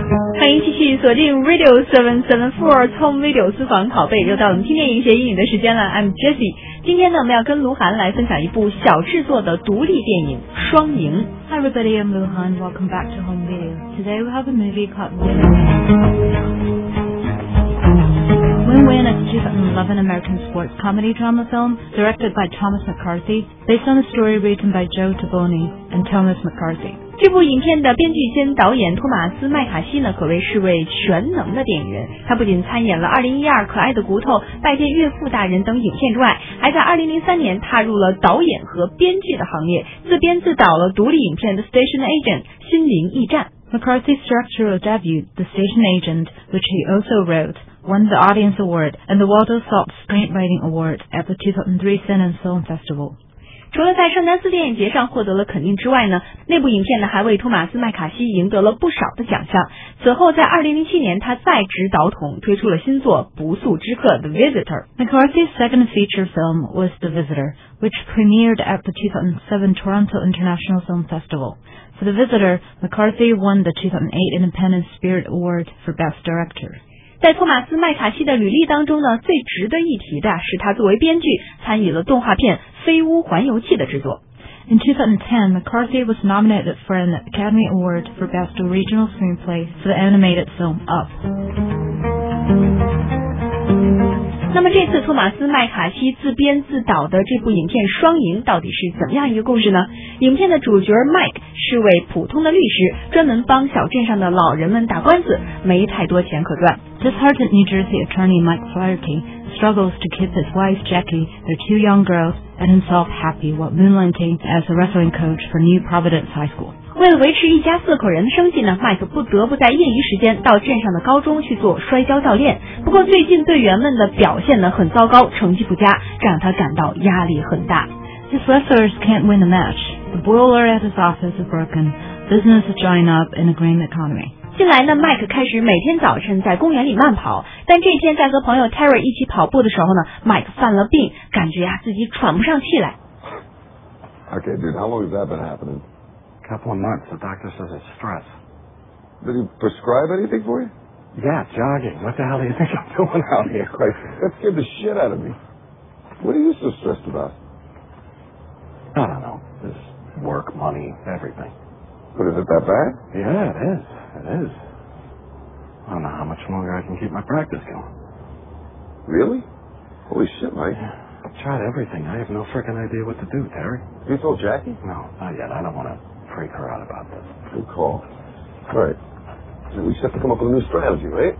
欢迎继续锁定 Radio 774 Home Video 私房拷贝，又到我们听电影学英语的时间了。I'm Jessie。今天呢，我们要跟卢涵来分享一部小制作的独立电影《双赢》。 Hi everybody, I'm Luhan. Welcome back to Home Video. Today we have a movie called Win-Win, a 2011 American sports comedy drama film directed by Thomas McCarthy, based on a story written by Joe Taboni and Thomas McCarthy. 这部影片的编剧兼导演托马斯·麦卡锡呢，可谓是位全能的电影人。他不仅参演了2012可爱的骨头、拜见岳父大人等影片之外，还在2003年踏入了导演和编剧的行列，自编自导了独立影片《The Station Agent》心灵驿站。 McCarthy's directorial debut, The Station Agent, which he also wrote, won the Audience Award and the Waldo Salt Screenwriting Award at the 2003 Sin and Film Festival. 除了在圣丹斯电影节上获得了肯定之外呢，那部影片呢还为托马斯·麦卡锡赢得了不少的奖项。此后在2007年他再执导筒推出了新作《不速之客》The Visitor。 McCarthy's second feature film was The Visitor, which premiered at the 2007 Toronto International Film Festival. For The Visitor, McCarthy won the 2008 Independent Spirit Award for Best Director. 在托马斯·麦卡锡的履历当中呢，最值得一提的是他作为编剧参与了动画片《飞屋环游记》的制作。 In 2010, McCarthy was nominated for an Academy Award for Best Original Screenplay for the animated film Up. 那么这次托马斯·麦卡锡自编自导的这部影片《双赢》到底是怎么样一个故事呢？影片的主角 Mike 是位普通的律师，专门帮小镇上的老人们打官司，没太多钱可赚。 Disheartened New Jersey attorney Mike Flaherty struggles to keep his wife Jackie, their two young girls, and himself happy while moonlighting as a wrestling coach for New Providence High School. 为了维持一家4口人的生计呢，麦克不得不在业余时间到镇上的高中去做摔跤教练。不过最近队员们的表现呢很糟糕，成绩不佳，这让他感到压力很大。 His wrestlers can't win a match. The boiler at his office is broken. Business is drying up in a green economy. 近来呢，麦克开始每天早晨在公园里慢跑，但这天在和朋友 Terry 一起跑步的时候呢，麦克犯了病，感觉自己喘不上气来。 Okay, dude, how long has that been happening? Couple of months. The doctor says it's stress. Did he prescribe anything for you? Yeah, jogging. What the hell do you think I'm doing out here? Christ, that scared the shit out of me. What are you so stressed about? I don't know. This work, money, everything. But is it that bad? Yeah, it is. It is. I don't know how much longer I can keep my practice going. Really? Holy shit, Mike. I've tried everything. I have no frickin' idea what to do, Terry. You told Jackie? No, not yet. I don't want to freak her out about this. Good call. All right. So we just have to come up with a new strategy, right?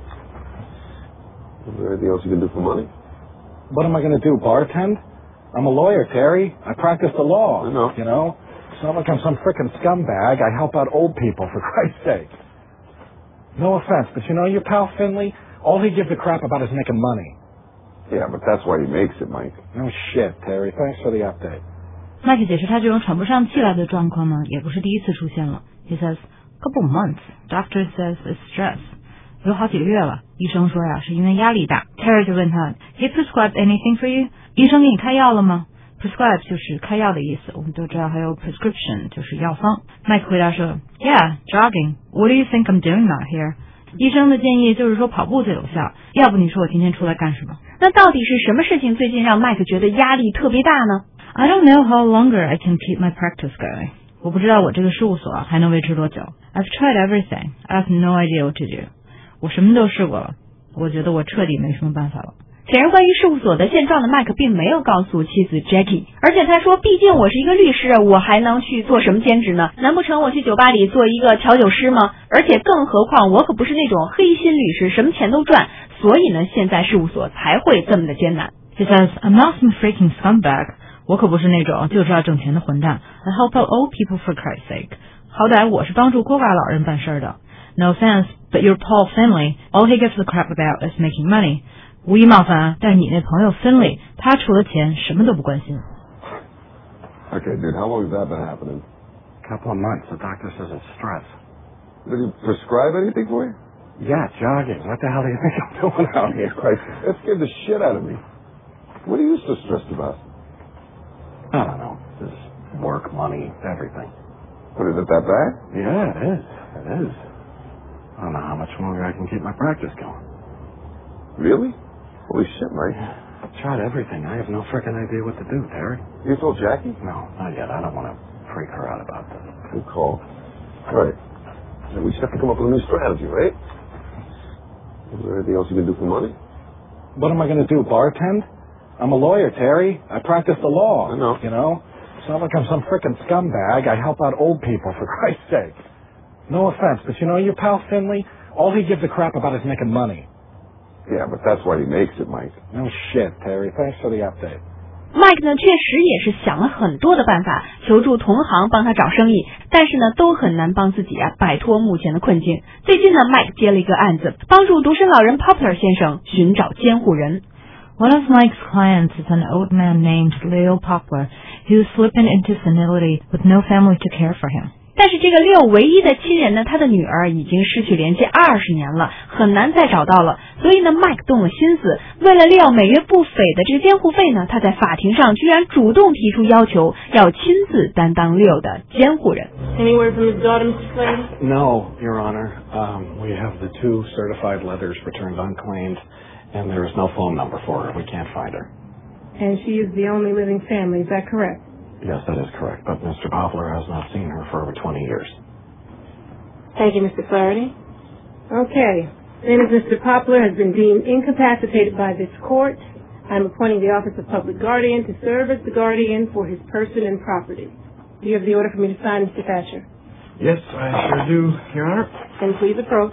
Is there anything else you can do for money? What am I going to do, bartend? I'm a lawyer, Terry. I practice the law. I know. You know? It's not like I'm some frickin' scumbag. I help out old people, for Christ's sake. No offense, but you know your pal Finley? All he gives a crap about is making money. Yeah, but that's why he makes it, Mike. No shit, Terry. Thanks for the update. 麦克解释他这种喘不上气来的状况呢，也不是第一次出现了。He says, couple months. Doctor says it's stress. 有好几个月了，医生说呀，是因为压力大。Terry 就问他 ，He prescribed anything for you? 医生给你开药了吗？ Prescribe 就是开药的意思，我们都知道还有 prescription 就是药方。麦克回答说 ，Yeah, jogging. What do you think I'm doing out here? 医生的建议就是说跑步最有效，要不你说我今天出来干什么？ 那到底是什么事情最近让麦克觉得压力特别大呢？ I don't know how longer I can keep my practice going. 我不知道我这个事务所还能维持多久。I've tried everything. I have no idea what to do. 我什么都试过了，我觉得我彻底没什么办法了。 显然，关于事务所的现状的麦克并没有告诉妻子 Jackie， 而且他说，毕竟我是一个律师，我还能去做什么兼职呢？难不成我去酒吧里做一个调酒师吗？而且更何况我可不是那种黑心律师，什么钱都赚，所以呢，现在事务所才会这么的艰难。 He says, I'm not some freaking scumbag. 我可不是那种就知道挣钱的混蛋。I help out old people for Christ's sake. 好歹我是帮助孤寡老人办事的。No offense, but your Paul Finley, all he gives a crap about is making money. 无意冒犯，但是你那朋友 Finley， 他除了钱什么都不关心。 Okay, dude, how long has that been happening? Couple of months. The doctor says it's stress. Did he prescribe anything for you? Yeah, jogging. What the hell do you think I'm doing out here? Christ, that scared the shit out of me. What are you so stressed about? I don't know. This work, money, everything. But is it that bad? Yeah, it is. It is. I I don't know how much longer I can keep my practice going. Really? Holy shit, Mike. I've tried everything. I have no frickin' idea what to do, Terry. You told Jackie? No, not yet. I don't want to freak her out about this. Good call. All right. So we just have to come up with a new strategy, right? Is there anything else you can do for money? What am I going to do, bartend? I'm a lawyer, Terry. I practice the law. I know. You know? It's not like I'm some frickin' scumbag. I help out old people, for Christ's sake. No offense, but you know your pal Finley? All he gives a crap about is making money. Yeah, but that's why he makes it, Mike. No shit, Terry. Thanks for the update. Mike 呢，确实也是想了很多的办法，求助同行帮他找生意，但是呢，都很难帮自己摆脱目前的困境。最近呢 ，Mike 接了一个案子，帮助独身老人 Poplar 先生寻找监护人。 One of Mike's clients is an old man named Leo Poplar, who's slipping into senility with no family to care for him. 但是这个Leo唯一的亲人呢，他的女儿已经失去联系20年了，很难再找到了。所以呢 ，Mike 动了心思，为了Leo每月不菲的这个监护费呢，他在法庭上居然主动提出要求，要亲自担当Leo的监护人。 Any word from his daughter, Mr. Flaherty? No, Your Honor. We have the 2 certified letters returned unclaimed, and there is no phone number for her. We can't find her. And she is the only living family, is that correct? Yes, that is correct, but Mr. Poplar has not seen her for over 20 years. Thank you, Mr. Flaherty. Okay. Then as Mr. Poplar has been deemed incapacitated by this court, I'm appointing the Office of Public Guardian to serve as the guardian for his person and property. Do you have the order for me to sign, Mr. Thatcher? Yes, I sure do, Your Honor. Then please approach.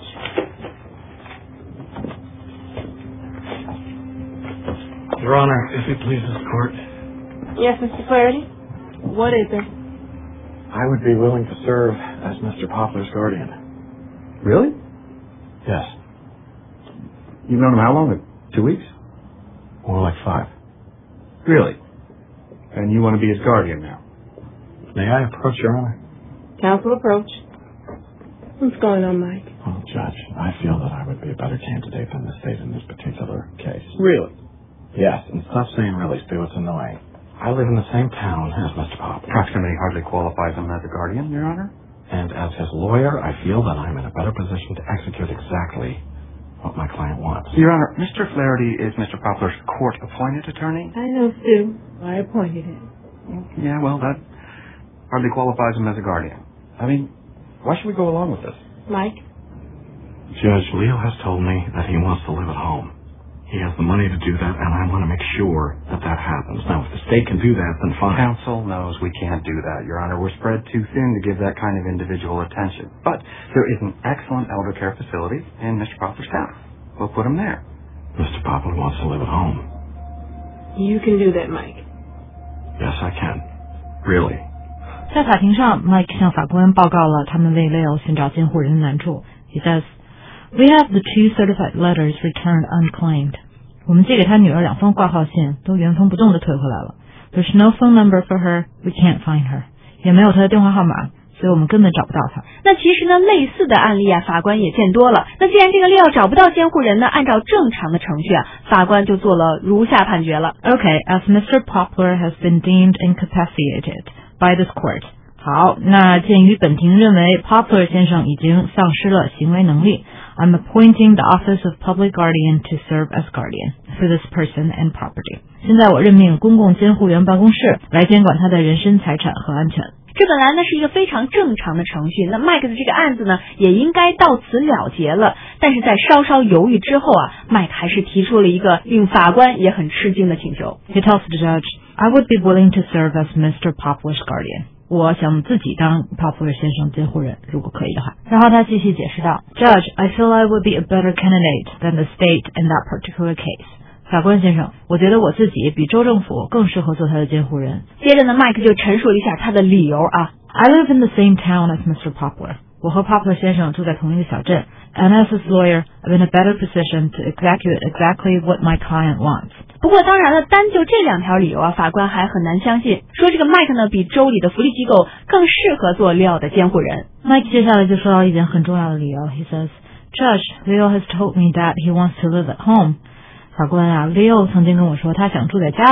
Your Honor, if it pleases the court, Yes, Mr. Flaherty? What is it? I would be willing to serve as Mr. Poplar's guardian. Really? Yes. You've known him how long? 2 weeks? More like 5. Really? And you want to be his guardian now? May I approach, Your Honor? Counsel, approach. What's going on, Mike? Well, Judge, I feel that I would be a better candidate than the state in this particular case. Really? Yes, and stop saying really, Stu. It's annoying. I live in the same town as Mr. Poplar. Proximity hardly qualifies him as a guardian, Your Honor. And as his lawyer, I feel that I'm in a better position to execute exactly what my client wants. Your Honor, Mr. Flaherty is Mr. Poplar's court-appointed attorney. I know, Stu. I appointed him. Yeah, well, that hardly qualifies him as a guardian. I mean, why should we go along with this? Mike? Judge, Leo has told me that he wants to live at home. He has the money to do that, and I want to make sure that that happens. Now, if the state can do that, then fine. Counsel knows we can't do that, Your Honor. We're spread too thin to give that kind of individual attention. But there is an excellent elder care facility in Mr. Poplar's town. We'll put him there. Mr. Poplar wants to live at home. You can do that, Mike. Yes, I can. Really. 在法庭上 ，Mike 向法官报告了他们为 Leo 寻找监护人的难处。He says, "We have the 2 certified letters returned unclaimed." 我们借给他女儿2封挂号信都原封不动地退回来了。There's no phone number for her. We can't find her. 也没有她的电话号码，所以我们根本找不到她。 那其实呢，类似的案例法官也见多了。那既然这个Leo找不到监护人呢，按照正常的程序法官就做了如下判决了。 Okay, as Mr. Poplar has been deemed incapacitated by this court. 好，那鉴于本庭认为 Poplar 先生已经丧失了行为能力 I'm appointing the Office of Public Guardian to serve as guardian for this person and property. 现在我任命公共监护员办公室来监管他的人身财产和安全。 这本来呢是一个非常正常的程序，那 Mike 的这个案子呢也应该到此了结了。但是在稍稍犹豫之后Mike 还是提出了一个令法官也很吃惊的请求。 He tells the judge, I would be willing to serve as Mr. Poplar's guardian. 我想自己当 Poplar 先生监护人，如果可以的话。然后他继续解释道 Judge, I feel I would be a better candidate than the state in that particular case. 法官先生，我觉得我自己比州政府更适合做他的监护人。 接着呢 Mike 就陈述了一下他的理由 I live in the same town as Mr. Poplar. 我和 Poplar 先生住在同一个小镇。And as his lawyer, I'm in a better position to execute exactly what my client wants. 不过当然了，单就这2条理由法官还很难相信，说这个 Mike 呢比州里的福利机构更适合做Leo的监护人。 Mike 接下来就说到一点很重要的理由 He says, Judge, Leo has told me that he wants to live at home. 法官Leo 曾经跟我说他想住在家里，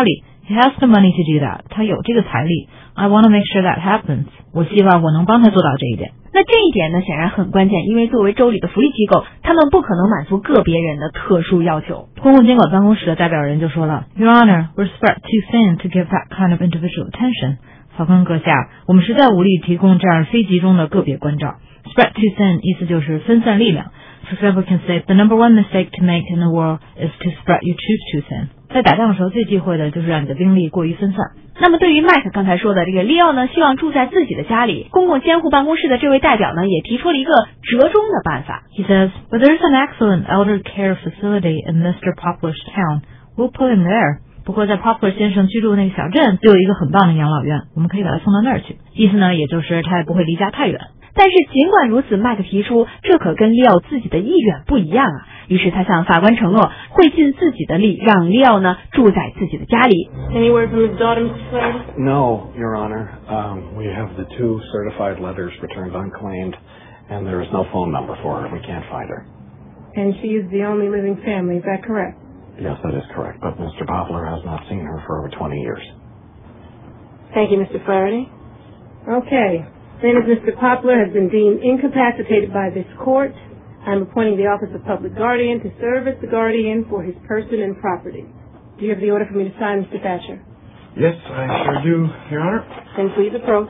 He has the money to do that. 他有这个财力。I want to make sure that happens. 我希望我能帮他做到这一点。 那这一点呢，显然很关键，因为作为州里的福利机构，他们不可能满足个别人的特殊要求。 公共监管办公室的代表人就说了 ，Your Honor, we're spread too thin to give that kind of individual attention. 法官阁下，我们实在无力提供这样非集中的个别关照。Spread too thin 意思就是分散力量。For example, can say the number one mistake to make in the war is to spread your troops too thin. 在打仗的时候，最忌讳的就是让你的兵力过于分散。 那么对于麦克刚才说的这个利奥呢，希望住在自己的家里，公共监护办公室的这位代表呢，也提出了一个折中的办法。 He says, but there's an excellent elder care facility in Mr. Poplar's town. We'll put him there. 不过在 Poplar 先生居住的那个小镇，就有一个很棒的养老院，我们可以把他送到那儿去。意思呢，也就是他也不会离家太远。 但是尽管如此，麦克提出这可跟利奥自己的意愿不一样啊。于是他向法官承诺会尽自己的力，让利奥呢住在自己的家里。 Any word from his daughter, Mr. Flaherty? No, Your Honor. We have the 2 certified letters returned unclaimed, and there is no phone number for her. We can't find her. And she is the only living family, is that correct? Yes, that is correct, but Mr. Poplar has not seen her for over 20 years. Thank you, Mr. Flaherty. Okay. Then as Mr. Poplar has been deemed incapacitated by this court, I'm appointing the office of public guardian to serve as the guardian for his person and property. Do you have the order for me to sign, Mr. Thatcher? Yes, I sure do, Your Honor. Then please approach.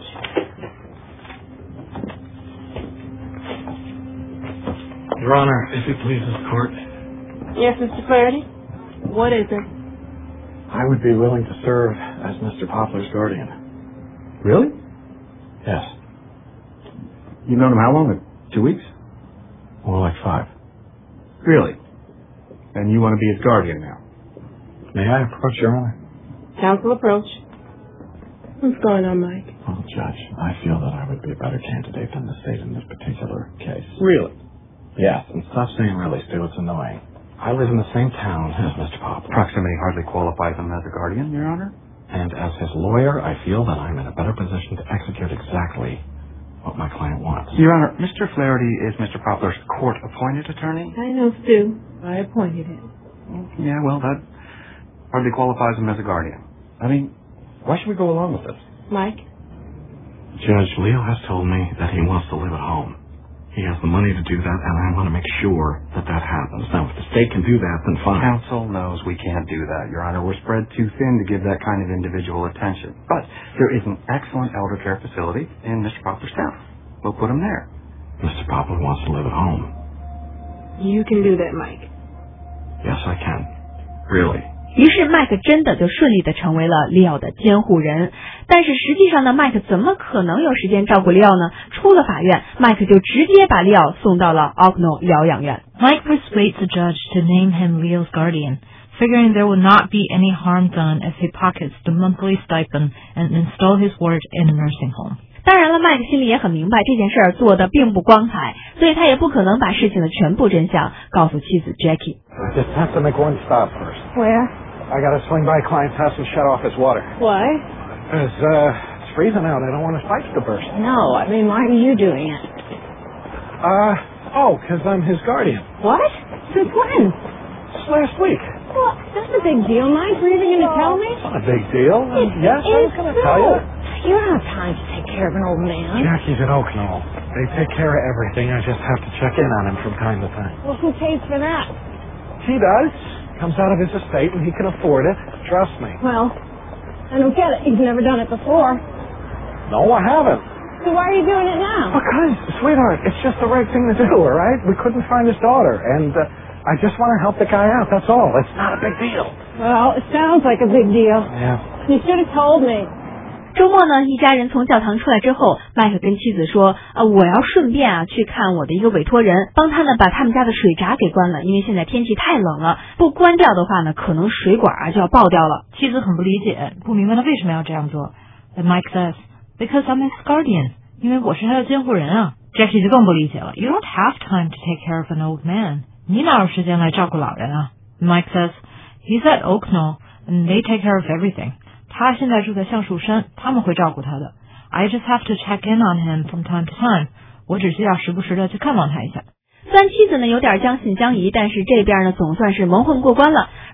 Your Honor, if it pleases the court, Yes, Mr. Flaherty? What is it? I would be willing to serve as Mr. Poplar's guardian. really? Yes. You've known him how long? 2 weeks? More like 5. Really? And you want to be his guardian now? May I approach, Your Honor? Counsel approach. What's going on, Mike? Well, Judge, I feel that I would be a better candidate than the state in this particular case. Really? Yes, and stop saying really, Stu. It's annoying. I live in the same town as Mr. Poplar. Proximity hardly qualifies him as a guardian, Your Honor. And as his lawyer, I feel that I'm in a better position to execute exactly what my client wants. Your Honor, Mr. Flaherty is Mr. Poplar's court-appointed attorney. I know, Stu. I appointed him. Yeah, well, that hardly qualifies him as a guardian. I mean, why should we go along with this? Mike? Judge, Leo has told me that he wants to live at home. He has the money to do that, and I want to make sure that that happens. Now, if the state can do that, then fine. Counsel knows we can't do that, Your Honor. We're spread too thin to give that kind of individual attention. But there is an excellent elder care facility in Mr. Poplar's town. We'll put him there. Mr. Poplar wants to live at home. You can do that, Mike. Yes, I can. Really. 于是麦克真的就顺利的成为了利奥的监护人，但是实际上呢，麦克怎么可能有时间照顾利奥呢？出了法院，麦克就直接把利奥送到了 Oakno 疗养院。 Mike persuades the judge to name him Leo's guardian, figuring there would not be any harm done if he pockets the monthly stipend and install his ward in a nursing home. 当然了，麦克心里也很明白这件事儿做的并不光彩，所以他也不可能把事情的全部真相告诉妻子 Jackie。 I just have to make one stop first. Where? I gotta swing by a client's house and shut off his water. Why? It's freezing out. I don't want his pipes to burst. No, I mean, why are you doing it? Because I'm his guardian. What? Since when? Just last week. Well, that's a big deal, Mike. Were you even going to tell me? Not a big deal. Yes, I was going to tell you. You don't have time to take care of an old man. Jackie's at Oakno. They take care of everything. I just have to check in on him from time to time. Well, who pays for that? He does. Comes out of his estate and he can afford it. Trust me. Well, I don't get it. You've never done it before. No, I haven't. So why are you doing it now? Because, sweetheart, it's just the right thing to do, all right? We couldn't find his daughter, and I just want to help the guy out, that's all. It's not a big deal. Well, it sounds like a big deal. Yeah. You should have told me. 周末呢，一家人从教堂出来之后，麦克跟妻子说：“我要顺便去看我的一个委托人，帮他呢把他们家的水闸给关了，因为现在天气太冷了，不关掉的话呢，可能水管就要爆掉了。” 妻子很不理解，不明白他为什么要这样做。But Mike says, "Because I'm his guardian." 因为我是他的监护人啊。Jackie 就更不理解了。You don't have time to take care of an old man. 你哪有时间来照顾老人啊 ？Mike says, "He's at Oakno, and they take care of everything." 他现在住在橡树山，他们会照顾他的。I just have to check in on him from time to time. 我只需要时不时的去看望他一下。 虽然妻子呢有点将信将疑，但是这边呢总算是蒙混过关了。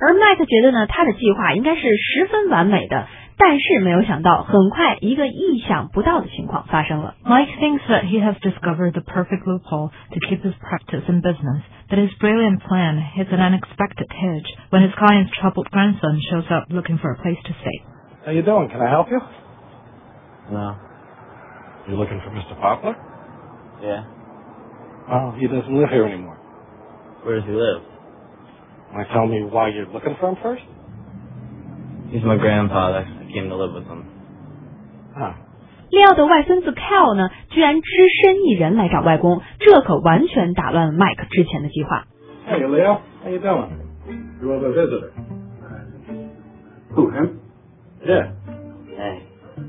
而麦克觉得呢，他的计划应该是十分完美的，但是没有想到，很快一个意想不到的情况发生了。 Mike thinks that he has discovered the perfect loophole to keep his practice in business, but his brilliant plan hits an unexpected hitch when his client's troubled grandson shows up looking for a place to stay. How you doing? Can I help you? No. You looking for Mr. Poplar? Yeah. Oh, he doesn't live here anymore. Where does he live? Want to tell me why you're looking for him first? He's my grandfather. I came to live with him. Ah. Leo 的外孙子 Cal 呢，居然只身一人来找外公，这可完全打乱了 Mike 之前的计划。 Hey, Leo. How you doing? You have a visitor. Who, him? Yeah. Hey.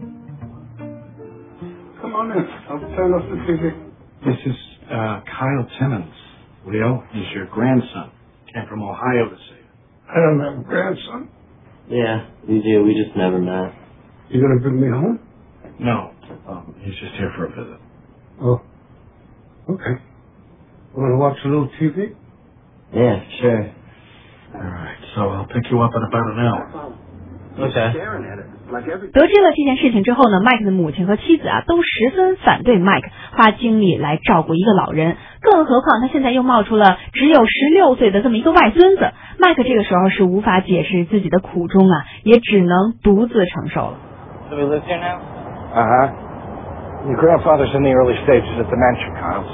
Come on in. I'll turn off the TV. This is Kyle Timmons. Leo, he's your grandson. Came from Ohio to see you. I don't have a grandson. Yeah, we do. We just never met. You gonna bring me home? No. He's just here for a visit. Oh. Okay. Wanna watch a little TV? Yeah, sure. All right, so I'll pick you up in about an hour. Okay. Staring at it like every. 得知了这件事情之后呢，麦克的母亲和妻子啊都十分反对麦克花精力来照顾一个老人，更何况他现在又冒出了只有16岁的这么一个外孙子。麦克这个时候是无法解释自己的苦衷啊，也只能独自承受了。 So we live here now? Uh-huh. Your grandfather's in the early stages of dementia, Kyle,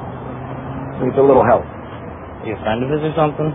so needs a little help. You a friend of his or something?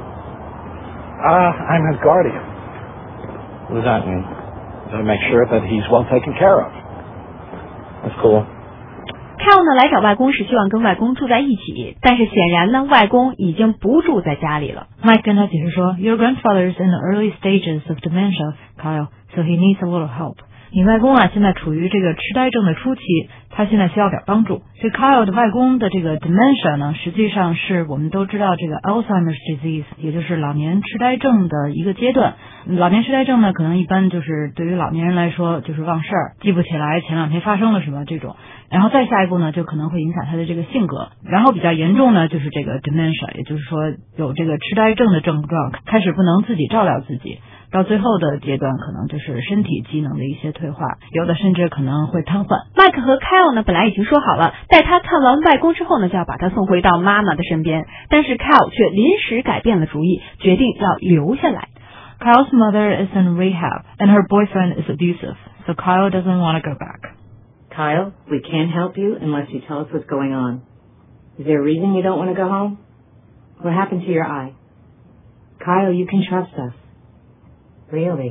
I'm his guardian. What does that mean? To make sure that he's well taken care of. That's cool. Cal 呢来找外公是希望跟外公住在一起，但是显然呢，外公已经不住在家里了。 Mike 跟他解释说 ，Your grandfather is in the early stages of dementia, Kyle, so he needs a little help. 你外公啊，现在处于这个痴呆症的初期，他现在需要点帮助。这 Kyle 的外公的这个 dementia 呢，实际上是我们都知道这个 Alzheimer's disease， 也就是老年痴呆症的一个阶段。老年痴呆症呢，可能一般就是对于老年人来说，就是忘事儿，记不起来前两天发生了什么这种。然后再下一步呢，就可能会影响他的这个性格。然后比较严重呢，就是这个 dementia， 也就是说有这个痴呆症的症状，开始不能自己照料自己。到最后的阶段，可能就是身体机能的一些退化，有的甚至可能会瘫痪。 麦克和 Cal 呢，本来已经说好了，待他看完外公之后呢，就要把他送回到妈妈的身边。但是 Cal 却临时改变了主意，决定要留下来。 Kyle's mother is in rehab, and her boyfriend is abusive, so Kyle doesn't want to go back. Kyle, we can't help you unless you tell us what's going on. Is there a reason you don't want to go home? What happened to your eye? Kyle, you can trust us. Really?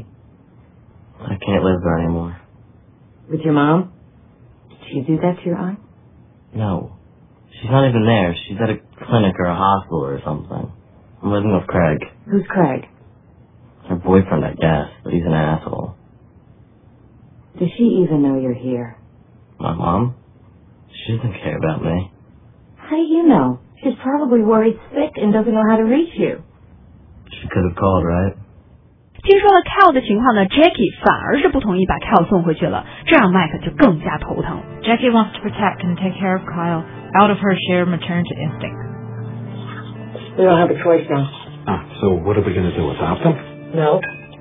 I can't live there anymore. With your mom? Did she do that to your eye? No. She's not even there. She's at a clinic or a hospital or something. I'm living with Craig. Who's Craig? Her boyfriend, I guess, but he's an asshole. Does she even know you're here? My mom? She doesn't care about me. How do you know? She's probably worried sick and doesn't know how to reach you. She could have called, right? 听说了 Cal 的情况呢 ，Jackie 反而是不同意把 Cal 送回去了，这让 Mike 就更加头疼。 Jackie wants to protect and take care of Kyle out of her sheer maternal instinct. We don't have a choice now. So what are we going to do, adopt him? No.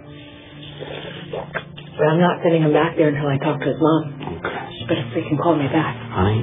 But I'm not sending him back there until I talk to his mom. Okay. She better freaking call me back.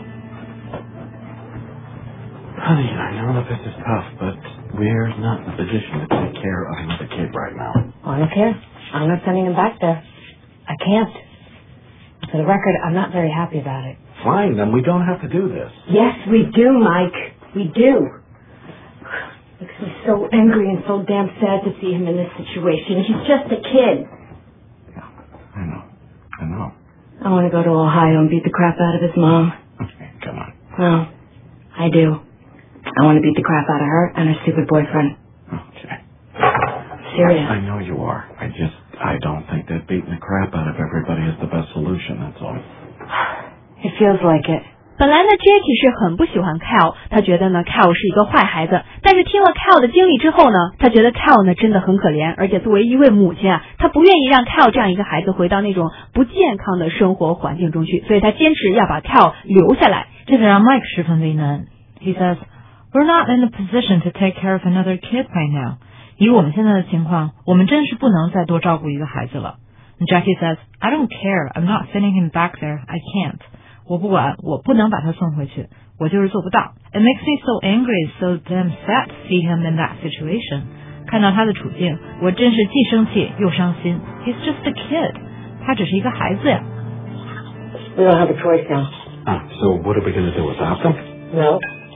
Honey, I know that this is tough, but we're not in a position to take care of another kid right now. I don't care. I'm not sending him back there. I can't. For the record, I'm not very happy about it. Fine, then we don't have to do this. Yes, we do, Mike. We do. Makes me so angry and so damn sad to see him in this situation. He's just a kid. I know. I want to go to Ohio and beat the crap out of his mom. Okay, come on. Well, I do. I want to beat the crap out of her and her stupid boyfriend. Okay. Serious. I know you are. I don't think that beating the crap out of everybody is the best solution, that's all. It feels like it. 本来呢 Jackie 是很不喜欢 Cal， 他觉得呢 Cal 是一个坏孩子，但是听了 Cal 的经历之后呢，他觉得 Cal 呢真的很可怜，而且作为一位母亲啊，她不愿意让 Cal 这样一个孩子回到那种不健康的生活环境中去，所以他坚持要把 Cal 留下来。 这个让 Mike 十分为难。He says, "We're not in a position to take care of another kid right now. 以我们现在的情况，我们真是不能再多照顾一个孩子了。And Jackie says, I don't care. I'm not sending him back there. I can't. 我不管，我不能把他送回去，我就是做不到。It makes me so angry, so damn sad to see him in that situation. 看到他的处境，我真是既生气又伤心。He's just a kid. 他只是一个孩子呀。 We don't have a choice now. So what are we going to do, adopt him? No.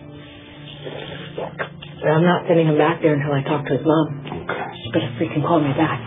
But I'm not sending him back there until I talk to his mom. Okay. She better freaking call me back.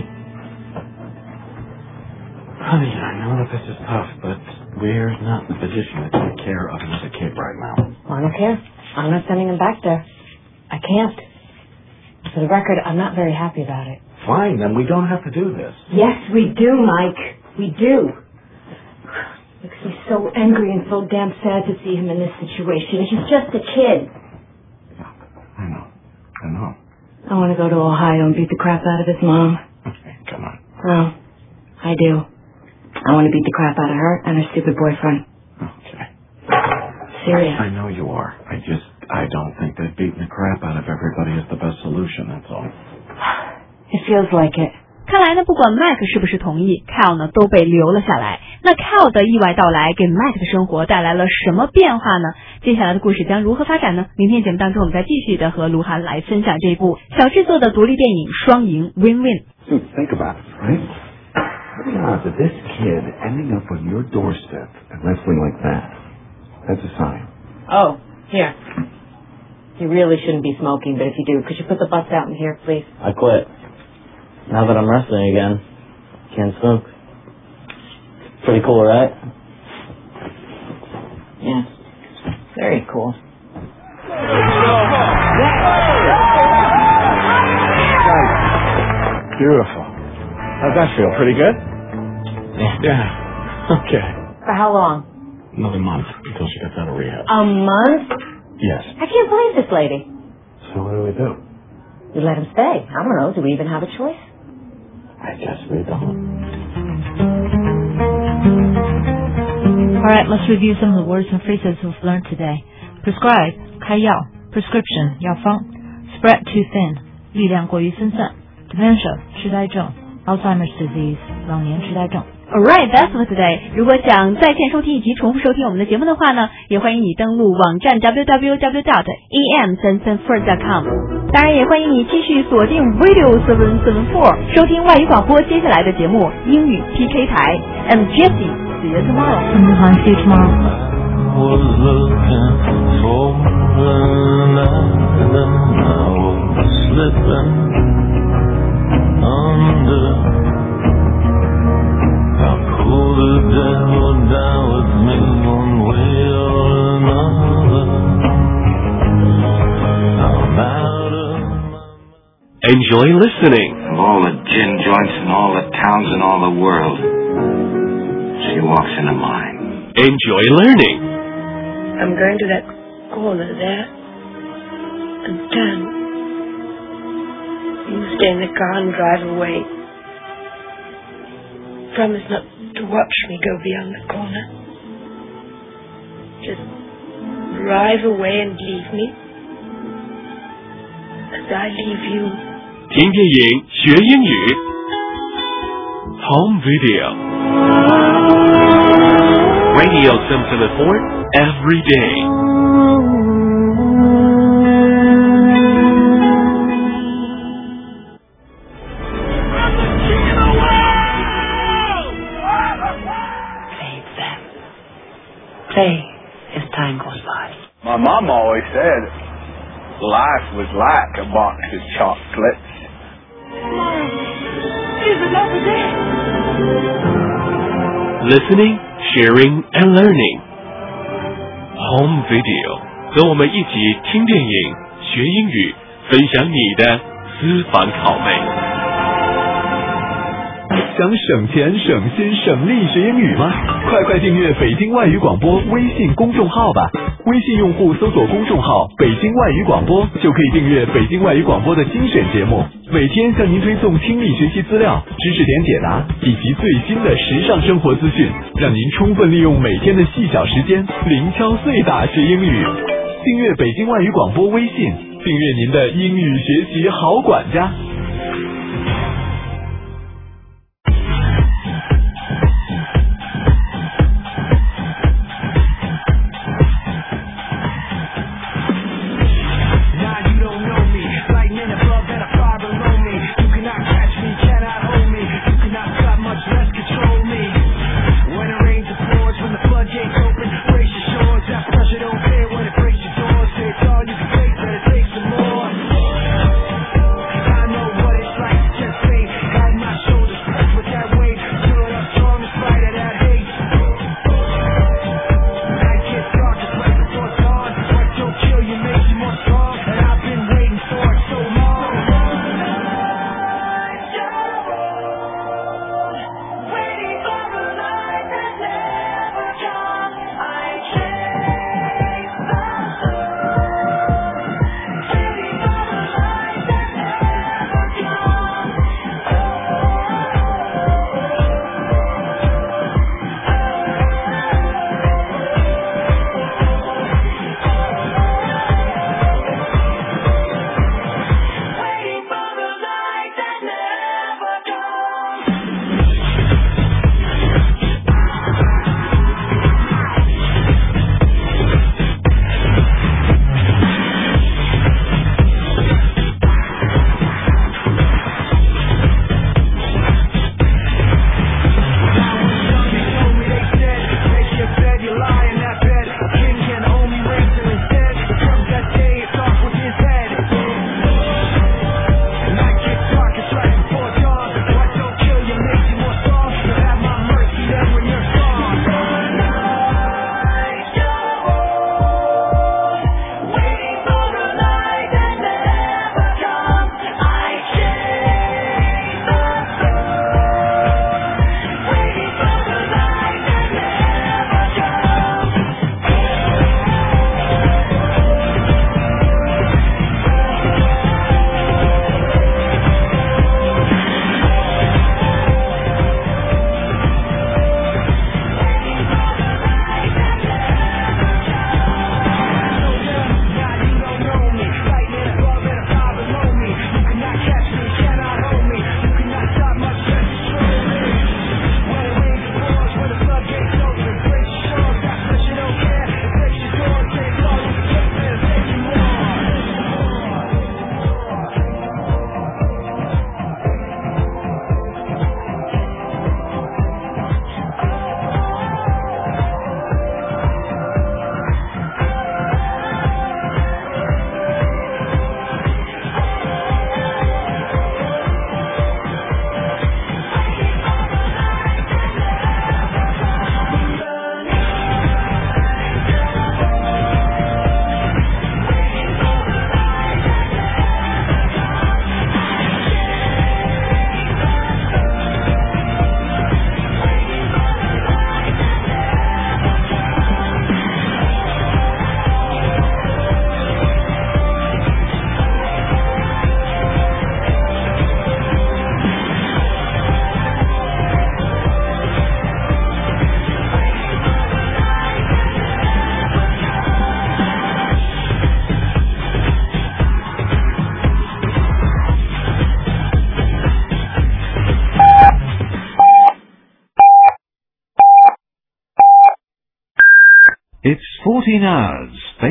Honey, I know that this is tough, but we're not in a position to take care of another kid right now. Well, I don't care. I'm not sending him back there. I can't. For the record, I'm not very happy about it. Fine, then we don't have to do this. Yes, we do, Mike. We do. Makes me so angry and so damn sad to see him in this situation. He's just a kid. I know. I want to go to Ohio and beat the crap out of his mom. Okay, come on. Well, I do. I want to beat the crap out of her and her stupid boyfriend. Okay. Serious. I know you are. I don't think that beating the crap out of everybody is the best solution, that's all. It feels like it. 看来呢，不管 Mike 是不是同意 ，Cal 呢都被留了下来。那 Cal 的意外到来给 Mike 的生活带来了什么变化呢？接下来的故事将如何发展呢？明天节目当中，我们再继续的和卢涵来分享这部小制作的独立电影《双赢 Win-Win》。 Think about it, right? What are the odds of this kid ending up on your doorstep and wrestling like that? That's a sign. Oh, here. You really shouldn't be smoking, but if you do, could you put the butts out in here, please? I quit. Now that I'm wrestling again, can't smoke. Pretty cool, right? Yeah. Very cool. Beautiful. How's that feel? Pretty good? Yeah. Okay. For how long? Another month until she gets out of rehab. A month? Yes. I can't believe this lady. So what do we do? We let him stay. I don't know. Do we even have a choice? I guess we don't. Alright, let's review some of the words and phrases we've learned today. Prescribe, 开药 prescription, 药方 spread too thin, 力量过于分散 dementia, 痴呆症 Alzheimer's disease, 老年痴呆症 Alright, that's for today. 如果想在线收听以及重复收听我们的节目的话呢，也欢迎你登录网站 www.em334.com。当然也欢迎你继续锁定 Radio 774，收听外语广播接下来的节目英语 PK 台。And Jessie, see you tomorrow. See you tomorrow. Was looking for an island, I was slipping under. I'll pull the devil down with me one way or another. I'm out of my... Enjoy listening. Of all the gin joints in all the towns in all the world, she walks into mine. Enjoy learning. I'm going to that corner there and turn. You stay in the car and drive away. Promise not to watch me go beyond the corner. Just drive away and leave me as I leave you. 听电影学英语 Home Video Radio 774 every day. Play as time goes by. My mom always said life was like a box of chocolates. Here's another day. Listening, sharing, and learning. Home Video 和我们一起听电影、学英语，分享你的私房考味。 想省钱、省心、省力学英语吗？快订阅北京外语广播微信公众号吧！微信用户搜索公众号“北京外语广播”，就可以订阅北京外语广播的精选节目，每天向您推送听力学习资料、知识点解答以及最新的时尚生活资讯，让您充分利用每天的细小时间，零敲碎打学英语。订阅北京外语广播微信， 订阅您的英语学习好管家。 It's 14 hours.